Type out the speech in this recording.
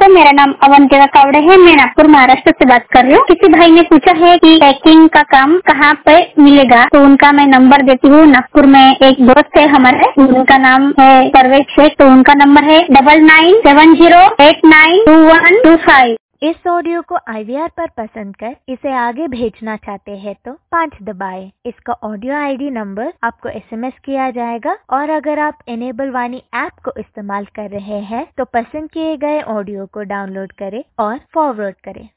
दोस्तों, मेरा नाम अवंतिका कावड़े है। मैं नागपुर महाराष्ट्र से बात कर रही हूँ। किसी भाई ने पूछा है कि पैकिंग का काम कहाँ पे मिलेगा, तो उनका मैं नंबर देती हूँ। नागपुर में एक दोस्त है हमारे, उनका नाम है परवेश शेख, तो उनका नंबर है 9970892125। इस ऑडियो को IVR पर पसंद कर इसे आगे भेजना चाहते हैं तो 5 दबाएं। इसका ऑडियो ID नंबर आपको SMS किया जाएगा और अगर आप इनेबल वाणी ऐप को इस्तेमाल कर रहे हैं तो पसंद किए गए ऑडियो को डाउनलोड करें और फॉरवर्ड करें।